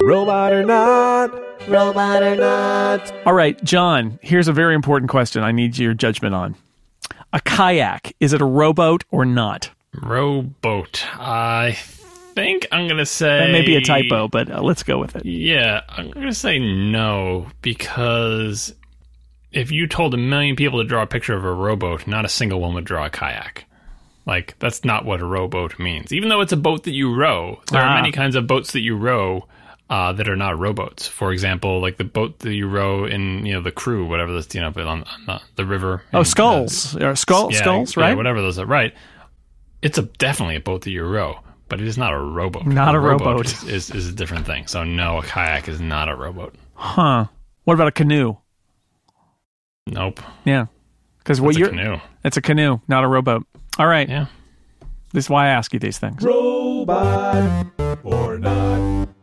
Robot or not, robot or not. All right, John, here's a very important question I need your judgment on. A kayak, is it a rowboat or not? Rowboat. I think I'm going to say... That may be a typo, but let's go with it. Yeah, I'm going to say no, because if you told 1 million people to draw a picture of a rowboat, not a single one would draw a kayak. Like, that's not what a rowboat means. Even though it's a boat that you row, there are many kinds of boats that you row that are not rowboats. For example, like the boat that you row in, the crew, whatever that's, on the river. Oh, sculls. Sculls, right? Yeah, whatever those are, right. It's definitely a boat that you row, but it is not a rowboat. Not a rowboat. Is a different thing. So no, a kayak is not a rowboat. Huh. What about a canoe? Nope. Yeah. Because it's a canoe. It's a canoe, not a rowboat. All right. Yeah. This is why I ask you these things. Robot or not.